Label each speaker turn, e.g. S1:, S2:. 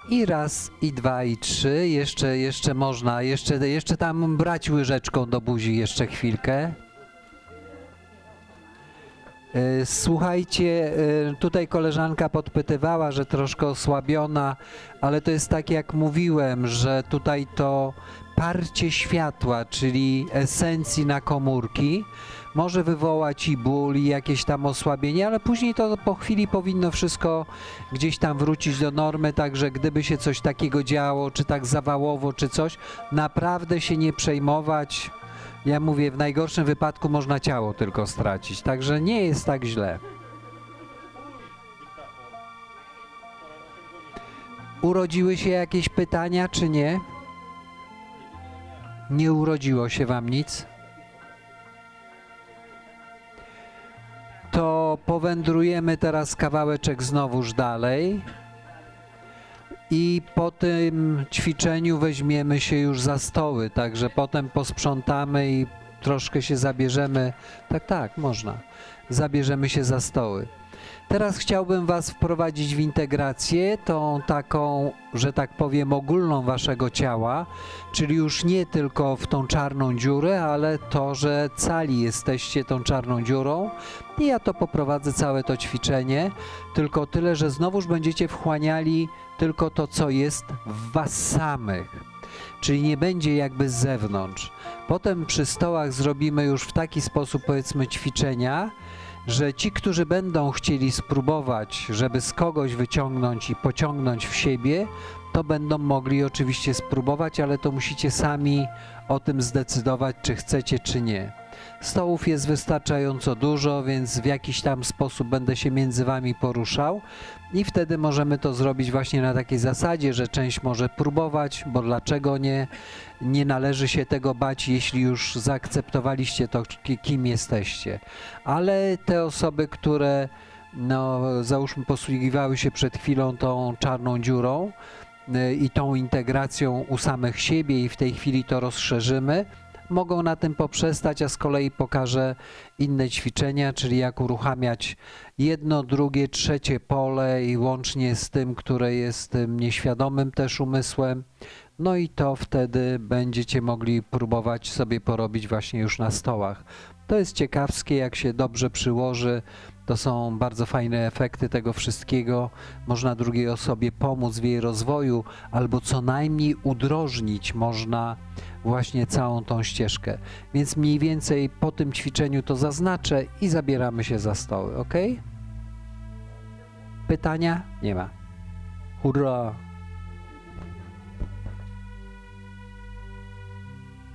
S1: I raz, i dwa, i trzy. Jeszcze można, jeszcze tam brać łyżeczką do buzi jeszcze chwilkę. Słuchajcie, tutaj koleżanka podpytywała, że troszkę osłabiona, ale to jest tak jak mówiłem, że tutaj to parcie światła, czyli esencji na komórki, może wywołać i ból, i jakieś tam osłabienie, ale później to po chwili powinno wszystko gdzieś tam wrócić do normy, także gdyby się coś takiego działo, czy tak zawałowo, czy coś, naprawdę się nie przejmować. Ja mówię, w najgorszym wypadku można ciało tylko stracić, także nie jest tak źle. Urodziły się jakieś pytania, czy nie? Nie urodziło się wam nic? To powędrujemy teraz kawałeczek znowuż dalej i po tym ćwiczeniu weźmiemy się już za stoły, także potem posprzątamy i troszkę się zabierzemy, tak, można, zabierzemy się za stoły. Teraz chciałbym was wprowadzić w integrację, tą taką, że tak powiem, ogólną waszego ciała, czyli już nie tylko w tą czarną dziurę, ale to, że cali jesteście tą czarną dziurą. I ja to poprowadzę, całe to ćwiczenie, tylko tyle, że znowuż będziecie wchłaniali tylko to, co jest w was samych. Czyli nie będzie jakby z zewnątrz. Potem przy stołach zrobimy już w taki sposób, powiedzmy, ćwiczenia, że ci, którzy będą chcieli spróbować, żeby z kogoś wyciągnąć i pociągnąć w siebie, to będą mogli oczywiście spróbować, ale to musicie sami o tym zdecydować, czy chcecie, czy nie. Stołów jest wystarczająco dużo, więc w jakiś tam sposób będę się między wami poruszał i wtedy możemy to zrobić właśnie na takiej zasadzie, że część może próbować, bo dlaczego nie? Nie należy się tego bać, jeśli już zaakceptowaliście to, kim jesteście. Ale te osoby, które, no, załóżmy, posługiwały się przed chwilą tą czarną dziurą i tą integracją u samych siebie i w tej chwili to rozszerzymy, mogą na tym poprzestać, a z kolei pokażę inne ćwiczenia, czyli jak uruchamiać jedno, drugie, trzecie pole i łącznie z tym, które jest tym nieświadomym też umysłem. No i to wtedy będziecie mogli próbować sobie porobić właśnie już na stołach. To jest ciekawskie, jak się dobrze przyłoży. To są bardzo fajne efekty tego wszystkiego. Można drugiej osobie pomóc w jej rozwoju albo co najmniej udrożnić można właśnie całą tą ścieżkę. Więc mniej więcej po tym ćwiczeniu to zaznaczę i zabieramy się za stoły, ok? Pytania? Nie ma. Hurra!